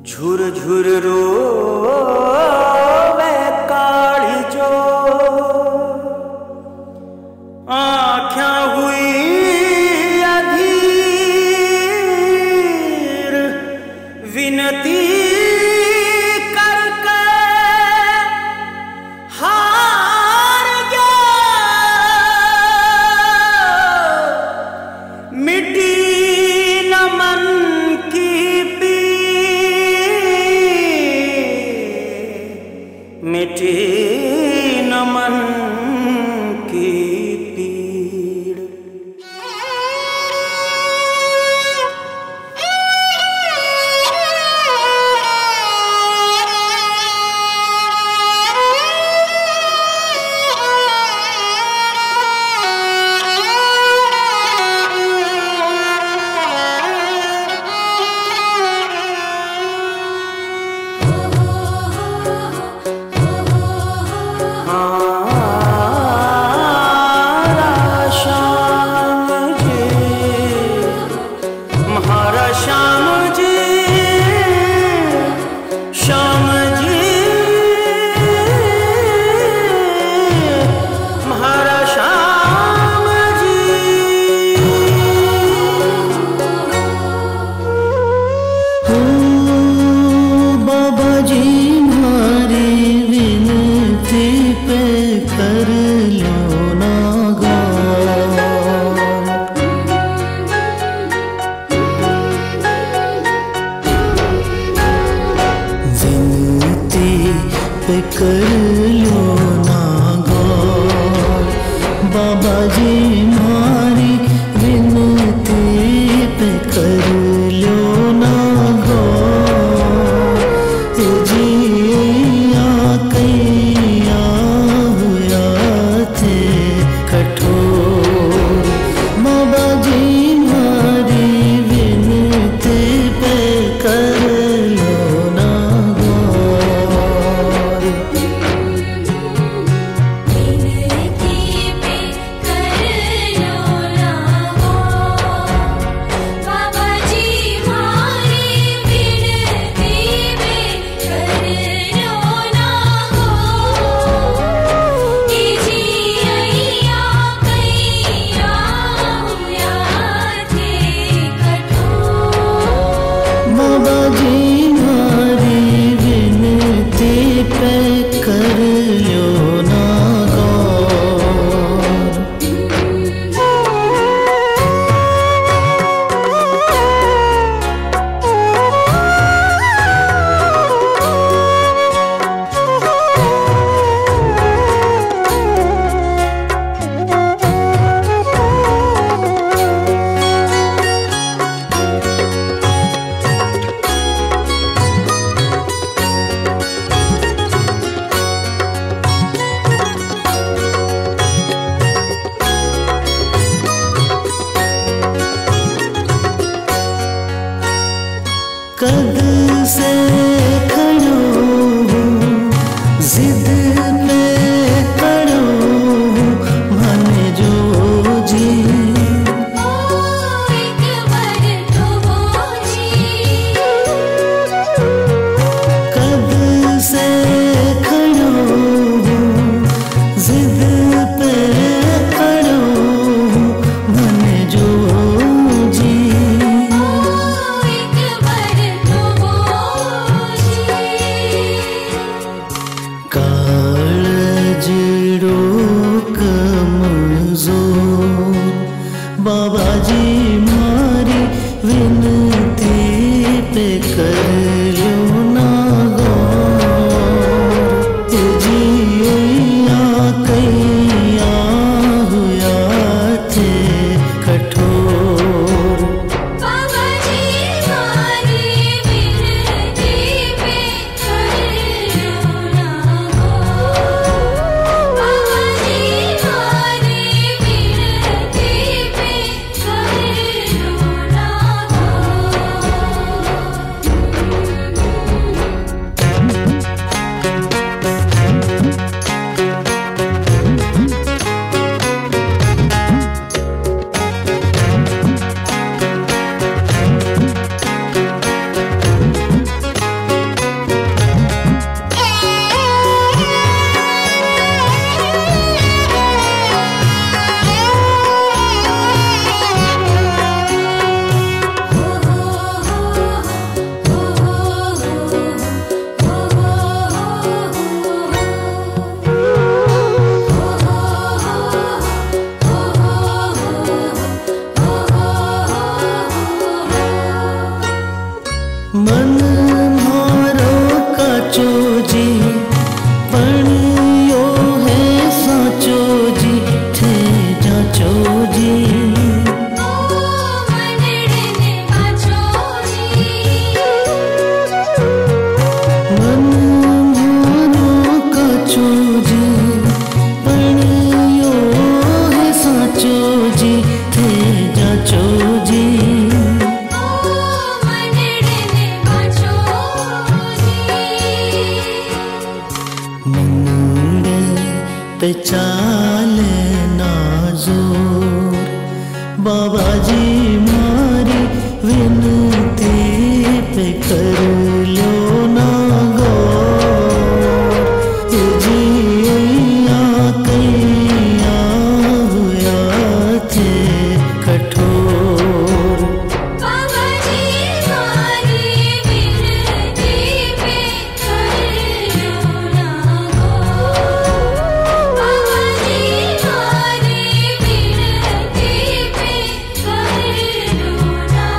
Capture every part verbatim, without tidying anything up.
झुर झुर रोवे काली जो आँख्या हुई अधीर विनती करके हार गया मिट्टी न मन की मिटे न मन की पीड़। कर लो ना गौर बाबा जी मारी विनती पे कर लो ना गौर जिया कैया हुआ थे कठोर बाबा जी मारी विनती पे कर लो ना कद से खड़ो जिद पे खड़ो मन जो जी ओ एक बार तो वो जी कद से खड़ो जिद पे खड़ो मन जो जी बाबा जी मारी विनती पे कर लो ना गौर जिया कैया हुआ थे कठोर बाबा जी मारी विनती पे कर लो ना गौर बाबा जी मारी विनती पे कर लो ना गौर। जी पणियो है साचो जी थे जाचो जी ओ मनड़ने बाचो जी मन मानो काचो जी पणियो है साचो जी थे जाचो जी पे चाले नाजोर बाबा जी मारी विनती पे कर लो ना गौर जिया कैया हुआ थे कठोर बाबा जी मारी विनती पे कर लो ना गौर बाबा जी मारी विनती पे कर लो ना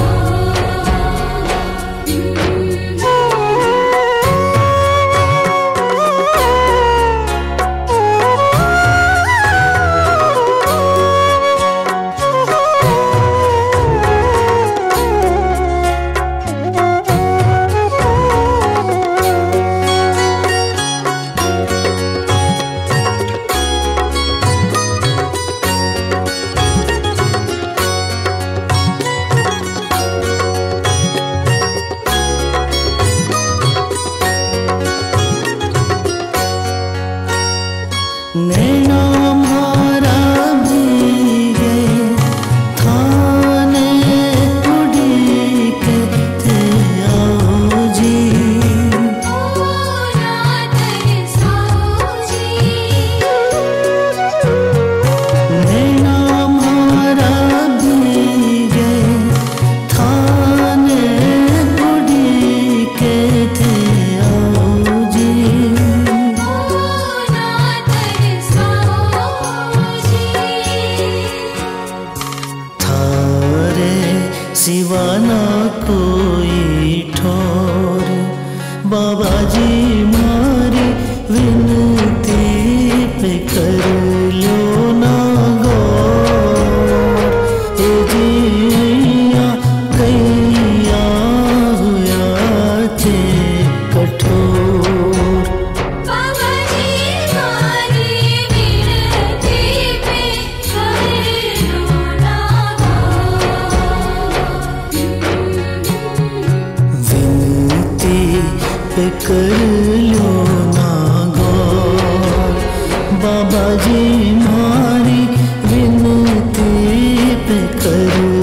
नैना मारा भीगे थाने उड़ी के थे आओ जी नैना मारा भीगे थाने उड़ी के थे आओ जी सिवाना कोई ठोर बाबा जी मारी विनती पे कर लो ना गौर जिया कैया हुआ थे कठोर बाबा जी मारी विनती पे कर लो ना विनती पे कर लो ना गौर बाबा जी मारी विनती पे कर